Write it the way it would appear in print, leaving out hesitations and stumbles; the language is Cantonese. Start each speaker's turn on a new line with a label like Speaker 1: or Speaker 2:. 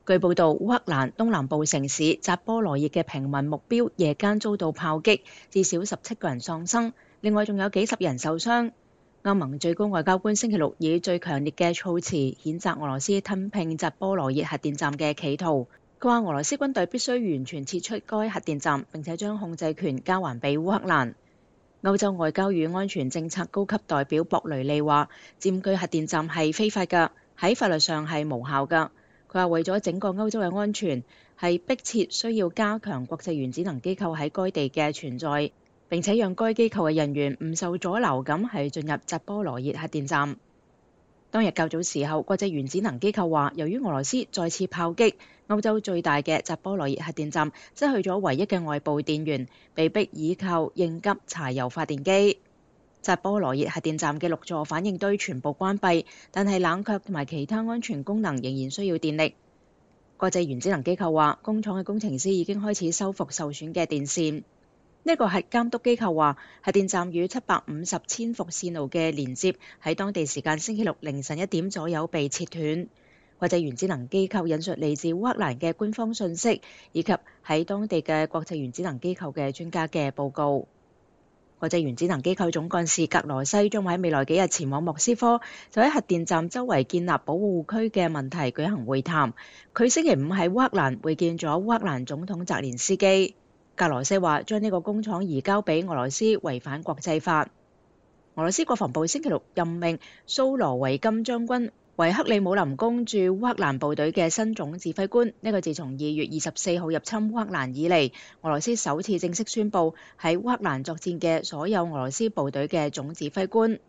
Speaker 1: 據報道，烏克蘭東南部城市扎波羅熱嘅平民目標夜間遭到炮擊，至少17個人喪生，另外仲有幾十人受傷。歐盟最高外交官星期六以最強烈嘅措辭譴責俄羅斯吞併扎波羅熱核電站嘅企圖。佢話俄羅斯軍隊必須完全撤出該核電站，並且將控制權交還俾烏克蘭。歐洲外交與安全政策高級代表博雷利話，佔據核電站係非法㗎，喺法律上係無效㗎。佢話為咗整個歐洲嘅安全，係迫切需要加強國際原子能機構喺該地嘅存在，並且讓該機構嘅人員唔受阻撓咁係進入扎波羅熱核電站。當日較早時候，國際原子能機構話，由於俄羅斯再次炮擊，歐洲最大嘅扎波羅熱核電站失去咗唯一嘅外部電源，被迫依靠應急柴油發電機。扎波羅熱核電站嘅6座反應堆全部關閉，但係冷卻同埋其他安全功能仍然需要電力。國際原子能機構話，工廠嘅工程師已經開始修復受損嘅電線。呢個核監督機構話，核電站與750千伏線路嘅連接喺當地時間星期六凌晨1點左右被切斷。國際原子能機構引述嚟自烏克蘭嘅官方信息，以及喺當地嘅國際原子能機構嘅專家嘅報告。國際原子能機構總幹事格羅西將喺未來幾日前往莫斯科，就喺核電站周圍建立保護區嘅問題舉行會談。佢星期五喺烏克蘭會見咗烏克蘭總統澤連斯基。格羅西話將呢個工廠移交俾俄羅斯違反國際法。俄羅斯國防部星期六任命蘇羅維金將軍為克里姆林宮駐烏克蘭部隊嘅新總指揮官。呢個自從2月24號入侵烏克蘭以嚟，俄羅斯首次正式宣布喺烏克蘭作戰嘅所有俄羅斯部隊嘅總指揮官。